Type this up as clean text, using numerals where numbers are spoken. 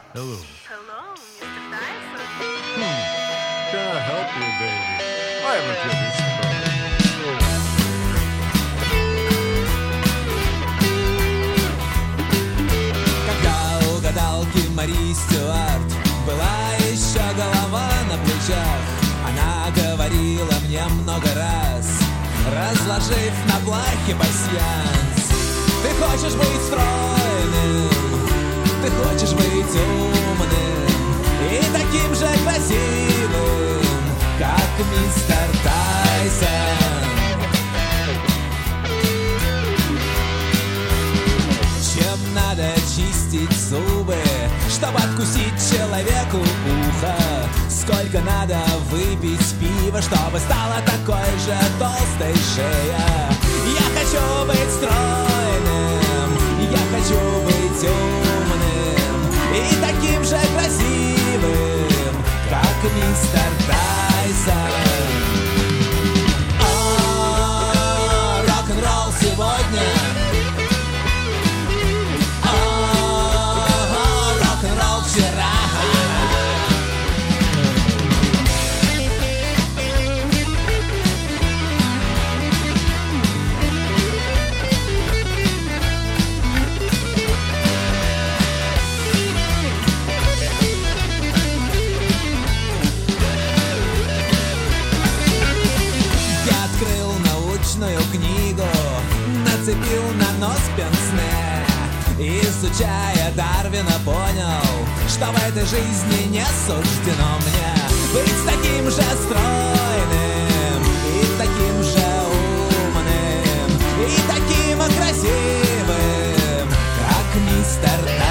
Hello. Hello, Mr. Tyson. Can I help you, baby? I have a kidney stone. Когда у гадалки Мари Стюарт была еще голова на плечах, она говорила мне много раз, разложив на блахе пасьянс: ты хочешь быть стройным, ты хочешь быть умным и таким же красивым, как мистер Тайсон. Чем надо чистить зубы, чтобы откусить человеку ухо? Сколько надо выпить пива, чтобы стала такой же толстой шея? Я хочу быть стройным, я хочу быть умным и таким же красивым, как мистер Тайсон. О, рок-н-ролл сегодня. Рок-н-ролл вчера. Я открыл научную книгу, нацепил на нос пенсне, изучая Дарвина, понял, что в этой жизни не суждено мне быть таким же стройным и таким же умным и таким красивым, как мистер Тайсон.